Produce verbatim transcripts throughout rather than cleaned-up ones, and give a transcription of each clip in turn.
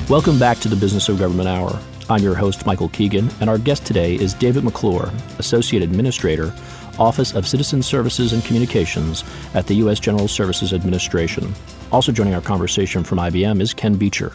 Welcome back to the Business of Government Hour. I'm your host, Michael Keegan, and our guest today is David McClure, Associate Administrator, Office of Citizen Services and Communications at the U S General Services Administration. Also joining our conversation from I B M is Ken Beecher.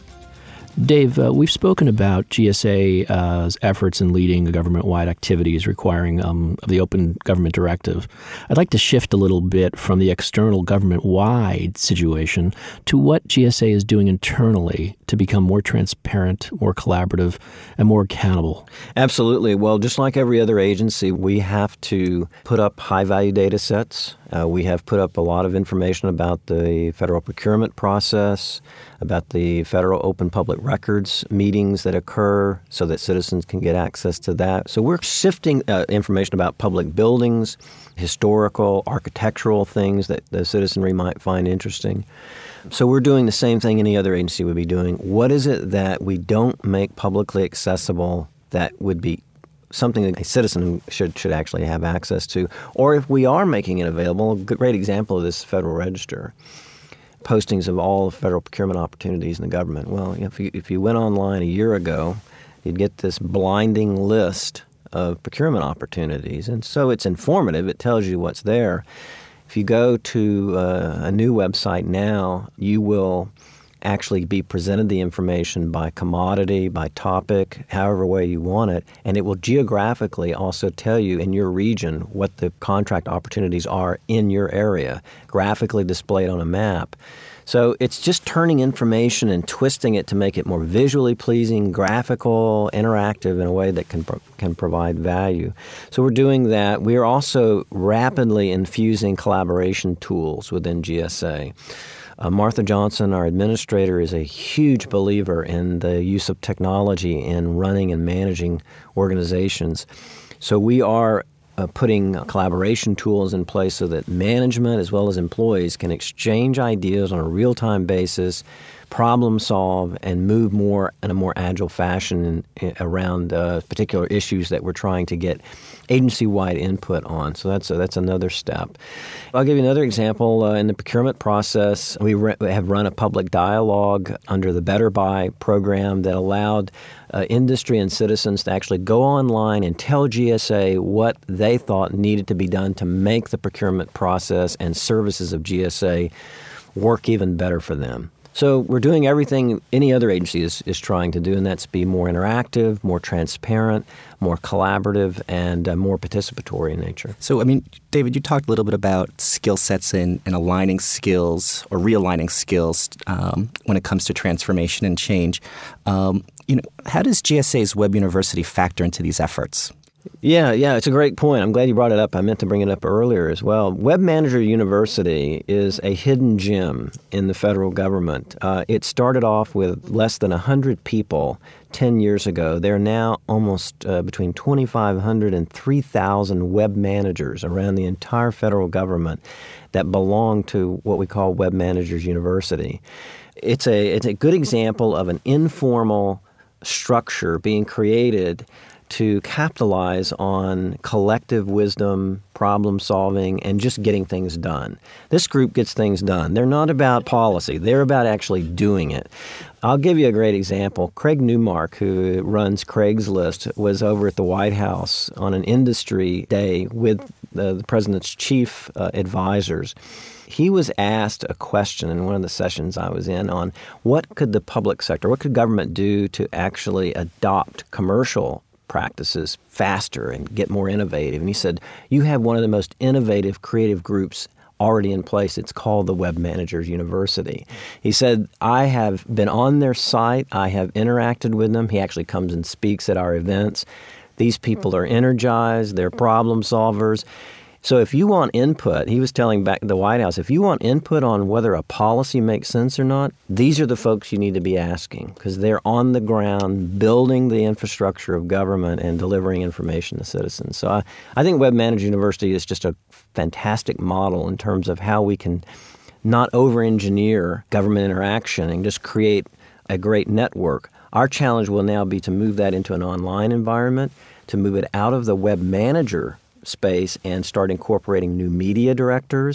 Dave, uh, we've spoken about G S A's uh, efforts in leading government-wide activities requiring um, of the Open Government Directive. I'd like to shift a little bit from the external government-wide situation to what G S A is doing internally to become more transparent, more collaborative, and more accountable. Absolutely. Well, just like every other agency, we have to put up high-value data sets. Uh, we have put up a lot of information about the federal procurement process, about the federal open public records meetings that occur so that citizens can get access to that. So we're sifting uh, information about public buildings, historical, architectural things that the citizenry might find interesting. So we're doing the same thing any other agency would be doing. What is it that we don't make publicly accessible that would be something that a citizen should should actually have access to? Or if we are making it available, a great example of this is Federal Register, postings of all federal procurement opportunities in the government. Well, if you, if you went online a year ago, you'd get this blinding list of procurement opportunities. And so it's informative. It tells you what's there. If you go to uh, a new website now, you will actually be presented the information by commodity, by topic, however way you want it, and it will geographically also tell you in your region what the contract opportunities are in your area, graphically displayed on a map. So it's just turning information and twisting it to make it more visually pleasing, graphical, interactive in a way that can pro- can provide value. So we're doing that. We are also rapidly infusing collaboration tools within G S A. Uh, Martha Johnson, our administrator, is a huge believer in the use of technology in running and managing organizations. So we are uh, putting collaboration tools in place so that management as well as employees can exchange ideas on a real-time basis, problem solve, and move more in a more agile fashion in, in, around uh, particular issues that we're trying to get agency-wide input on. So that's a, that's another step. I'll give you another example. Uh, in the procurement process, we, re- we have run a public dialogue under the Better Buy program that allowed uh, industry and citizens to actually go online and tell G S A what they thought needed to be done to make the procurement process and services of G S A work even better for them. So we're doing everything any other agency is, is trying to do, and that's be more interactive, more transparent, more collaborative, and uh, more participatory in nature. So, I mean, David, you talked a little bit about skill sets and, and aligning skills or realigning skills um, when it comes to transformation and change. Um, you know, how does G S A's Web University factor into these efforts? Yeah, yeah, it's a great point. I'm glad you brought it up. I meant to bring it up earlier as well. Web Manager University is a hidden gem in the federal government. Uh, it started off with less than one hundred people ten years ago. There are now almost uh, between twenty-five hundred and three thousand web managers around the entire federal government that belong to what we call Web Managers University. It's a, it's a good example of an informal structure being created to capitalize on collective wisdom, problem solving, and just getting things done. This group gets things done. They're not about policy. They're about actually doing it. I'll give you a great example. Craig Newmark, who runs Craigslist, was over at the White House on an industry day with the, the president's chief uh, advisors. He was asked a question in one of the sessions I was in on what could the public sector, what could government do to actually adopt commercial practices faster and get more innovative. And he said, you have one of the most innovative, creative groups already in place. It's called the Web Managers University. He said, I have been on their site. I have interacted with them. He actually comes and speaks at our events. These people are energized. They're problem solvers. So if you want input, he was telling back the White House, if you want input on whether a policy makes sense or not, these are the folks you need to be asking because they're on the ground building the infrastructure of government and delivering information to citizens. So I, I think Web Manager University is just a fantastic model in terms of how we can not over-engineer government interaction and just create a great network. Our challenge will now be to move that into an online environment, to move it out of the web manager space and start incorporating new media directors,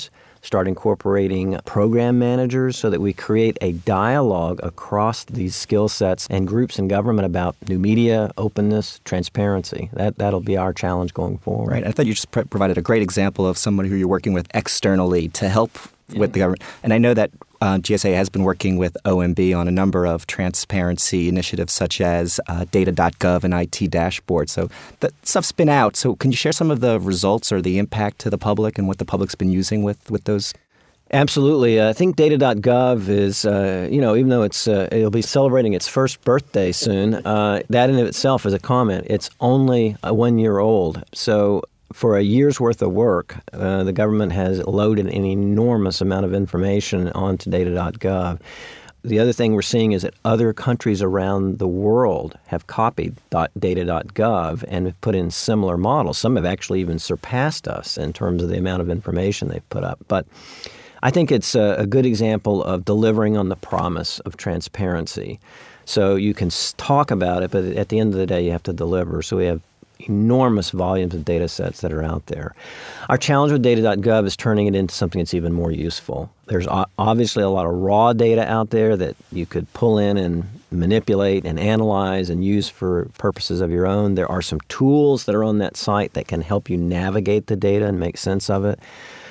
start incorporating program managers so that we create a dialogue across these skill sets and groups in government about new media, openness, transparency. That, that'll be our challenge going forward. Right. I thought you just pr- provided a great example of someone who you're working with externally to help yeah. with the government. And I know that Uh, G S A has been working with O M B on a number of transparency initiatives such as uh, data dot gov and I T dashboard. So that stuff's been out. So can you share some of the results or the impact to the public and what the public's been using with, with those? Absolutely. Uh, I think data dot gov is, uh, you know, even though it's uh, it'll be celebrating its first birthday soon, uh, that in of itself is a comment. It's only uh, one year old. So for a year's worth of work, uh, the government has loaded an enormous amount of information onto data dot gov. The other thing we're seeing is that other countries around the world have copied data dot gov and have put in similar models. Some have actually even surpassed us in terms of the amount of information they've put up. But I think it's a, a good example of delivering on the promise of transparency. So you can talk about it, but at the end of the day, you have to deliver. So we have enormous volumes of data sets that are out there. Our challenge with data dot gov is turning it into something that's even more useful. There's obviously a lot of raw data out there that you could pull in and manipulate and analyze and use for purposes of your own. There are some tools that are on that site that can help you navigate the data and make sense of it.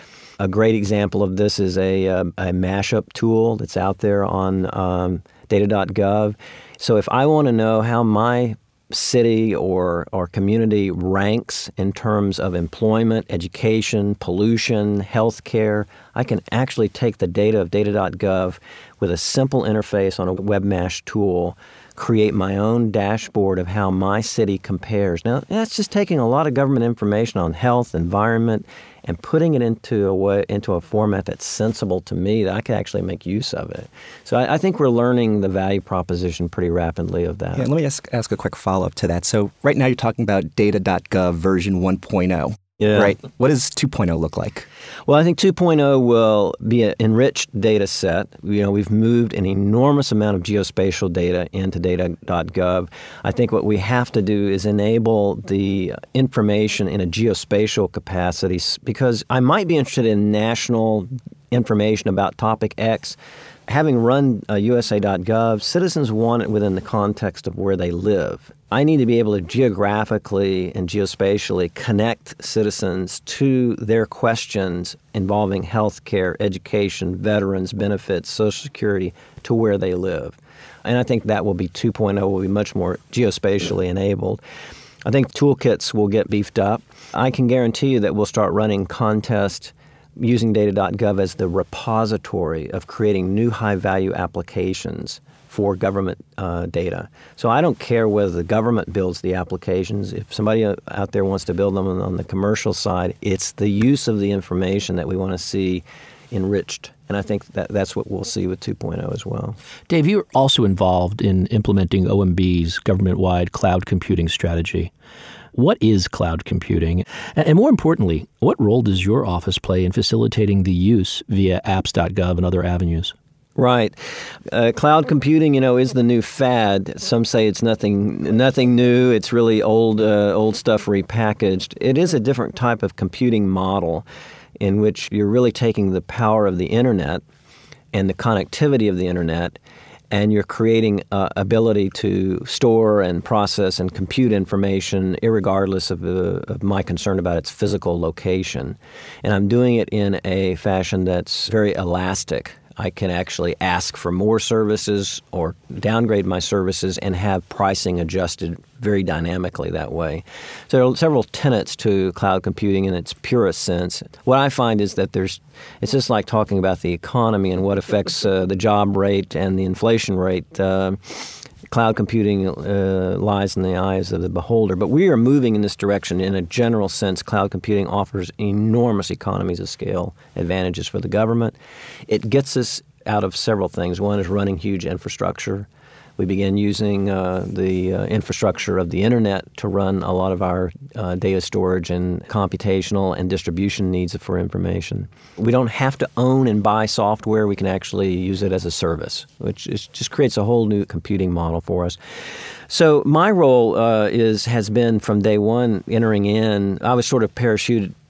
A great example of this is a, a, a mashup tool that's out there on um, data dot gov. So if I want to know how my city or, or community ranks in terms of employment, education, pollution, healthcare, I can actually take the data of data dot gov with a simple interface on a WebMash tool, create my own dashboard of how my city compares. Now, that's just taking a lot of government information on health, environment, and putting it into a way, into a format that's sensible to me that I can actually make use of it. So I, I think we're learning the value proposition pretty rapidly of that. Yeah, let me ask, ask a quick follow-up to that. So right now you're talking about data dot gov version one point oh. Yeah. Right. What does two point oh look like? Well, I think two point oh will be an enriched data set. You know, we've moved an enormous amount of geospatial data into data dot gov. I think what we have to do is enable the information in a geospatial capacity, because I might be interested in national information about topic X. Having run uh, U S A dot gov, citizens want it within the context of where they live. I need to be able to geographically and geospatially connect citizens to their questions involving health care, education, veterans, benefits, Social Security, to where they live. And I think that will be two point oh, will be much more geospatially enabled. I think toolkits will get beefed up. I can guarantee you that we'll start running contests using data dot gov as the repository of creating new high-value applications for government uh, data. So I don't care whether the government builds the applications. If somebody out there wants to build them on, on the commercial side, it's the use of the information that we want to see enriched. And I think that that's what we'll see with two point oh as well. Dave, you're also involved in implementing O M B's government-wide cloud computing strategy. What is cloud computing? And more importantly, what role does your office play in facilitating the use via apps dot gov and other avenues? Right. Uh, cloud computing, you know, is the new fad. Some say it's nothing nothing new. It's really old uh, old stuff repackaged. It is a different type of computing model in which you're really taking the power of the Internet and the connectivity of the Internet, and you're creating uh, ability to store and process and compute information irregardless of, uh, of my concern about its physical location. And I'm doing it in a fashion that's very elastic. I can actually ask for more services or downgrade my services and have pricing adjusted very dynamically that way. So there are several tenets to cloud computing in its purest sense. What I find is that there's it's just like talking about the economy and what affects uh, the job rate and the inflation rate. Uh, Cloud computing uh, lies in the eyes of the beholder. But we are moving in this direction. In a general sense, cloud computing offers enormous economies of scale advantages for the government. It gets us out of several things. One is running huge infrastructure. We began using uh, the uh, infrastructure of the Internet to run a lot of our uh, data storage and computational and distribution needs for information. We don't have to own and buy software. We can actually use it as a service, which is, just creates a whole new computing model for us. So my role uh, is has been from day one entering in. I was sort of parachuted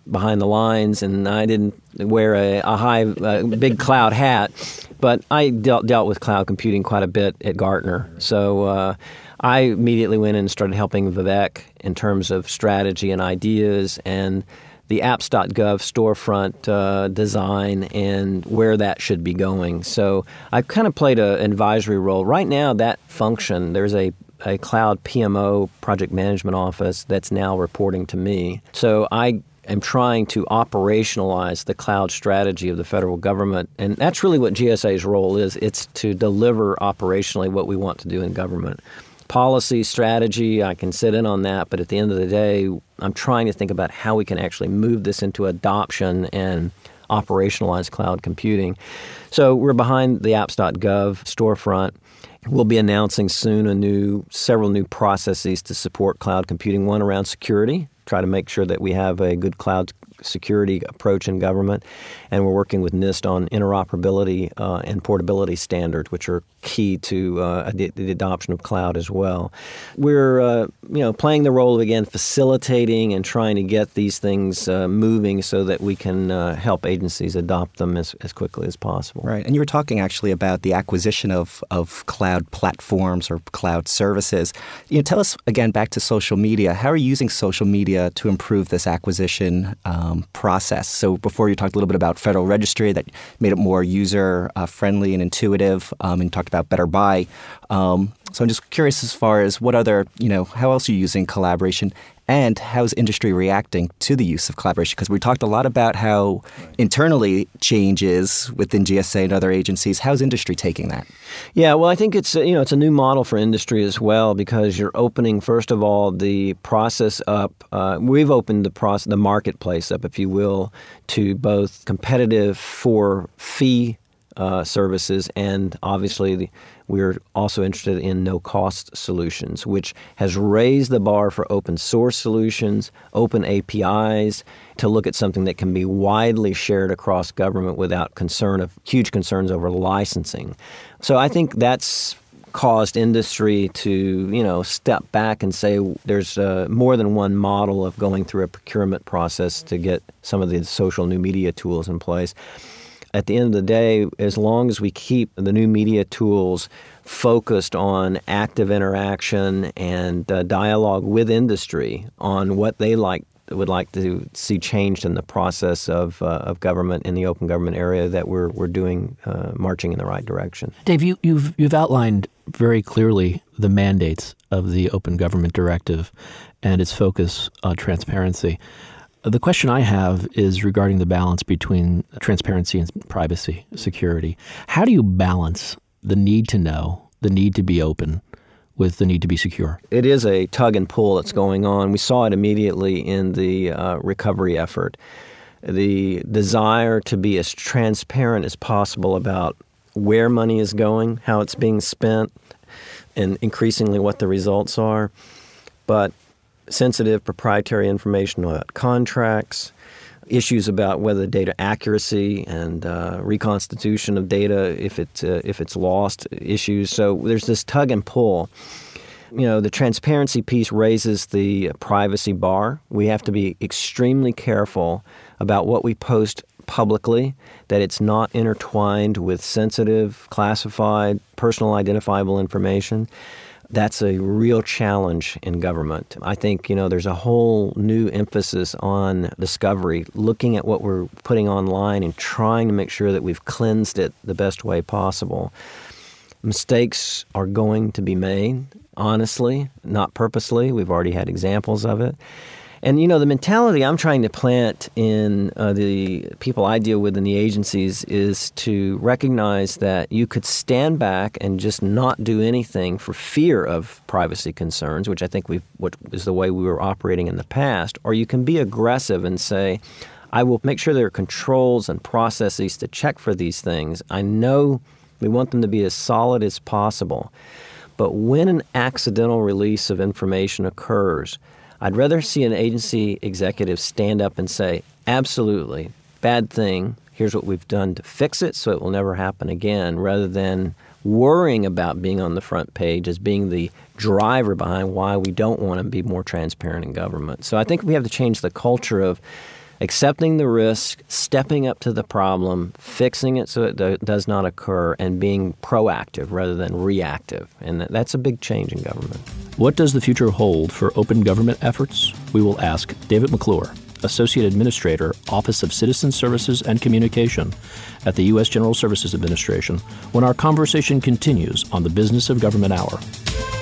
behind the lines, and I didn't wear a, a high, a big cloud hat, but I dealt, dealt with cloud computing quite a bit at Gartner. So uh, I immediately went in and started helping Vivek in terms of strategy and ideas and the apps dot gov storefront uh, design and where that should be going. So I kind of played a, an advisory role. Right now, that function, there's a a cloud P M O, project management office, that's now reporting to me. So I am trying to operationalize the cloud strategy of the federal government. And that's really what G S A's role is. It's to deliver operationally what we want to do in government. Policy, strategy, I can sit in on that. But at the end of the day, I'm trying to think about how we can actually move this into adoption and operationalize cloud computing. So we're behind the apps dot gov storefront. We'll be announcing soon a new, several new processes to support cloud computing. One around security, try to make sure that we have a good cloud security approach in government. And we're working with NIST on interoperability uh, and portability standards, which are key to uh, the, the adoption of cloud as well. We're uh, you know playing the role of, again, facilitating and trying to get these things uh, moving so that we can uh, help agencies adopt them as, as quickly as possible. Right. And you were talking actually about the acquisition of, of cloud platforms or cloud services. You know, tell us, again, back to social media. How are you using social media to improve this acquisition um, process? So before you talked a little bit about Federal Registry that made it more user-friendly uh, and intuitive, um, and you talked about Better Buy. Um, so I'm just curious as far as what other, you know, how else are you using collaboration, and how's industry reacting to the use of collaboration? Because we talked a lot about how internally changes within G S A and other agencies. How's industry taking that? Yeah, well, I think it's you know it's a new model for industry as well, because you're opening, first of all, the process up. Uh, we've opened the process, the marketplace up, if you will, to both competitive for fee uh, services, and obviously the, we're also interested in no-cost solutions, which has raised the bar for open source solutions, open A P Is, to look at something that can be widely shared across government without concern of huge concerns over licensing. So I think that's caused industry to, you know, step back and say there's uh, more than one model of going through a procurement process to get some of the social new media tools in place. At the end of the day, as long as we keep the new media tools focused on active interaction and uh, dialogue with industry on what they like would like to see changed in the process of uh, of government in the open government area, that we're we're doing uh, marching in the right direction. Dave, you, you've you've outlined very clearly the mandates of the Open Government Directive and its focus on transparency. The question I have is regarding the balance between transparency and privacy, security. How do you balance the need to know, the need to be open, with the need to be secure? It is a tug and pull that's going on. We saw it immediately in the uh, recovery effort. The desire to be as transparent as possible about where money is going, how it's being spent, and increasingly what the results are. But sensitive proprietary information about contracts, issues about whether data accuracy and uh, reconstitution of data, if it uh, if it's lost, issues. So there's this tug and pull. You know, the transparency piece raises the privacy bar. We have to be extremely careful about what we post publicly, that it's not intertwined with sensitive, classified, personal identifiable information. That's a real challenge in government. I think, you know, there's a whole new emphasis on discovery, looking at what we're putting online and trying to make sure that we've cleansed it the best way possible. Mistakes are going to be made, honestly, not purposely. We've already had examples of it. And, you know, the mentality I'm trying to plant in uh, the people I deal with in the agencies is to recognize that you could stand back and just not do anything for fear of privacy concerns, which I think we've, what is the way we were operating in the past, or you can be aggressive and say, I will make sure there are controls and processes to check for these things. I know we want them to be as solid as possible. But when an accidental release of information occurs, I'd rather see an agency executive stand up and say, absolutely, bad thing, here's what we've done to fix it so it will never happen again, rather than worrying about being on the front page as being the driver behind why we don't want to be more transparent in government. So I think we have to change the culture of accepting the risk, stepping up to the problem, fixing it so it do- does not occur, and being proactive rather than reactive. And that, that's a big change in government. What does the future hold for open government efforts? We will ask David McClure, Associate Administrator, Office of Citizen Services and Communication at the U S General Services Administration, when our conversation continues on the Business of Government Hour.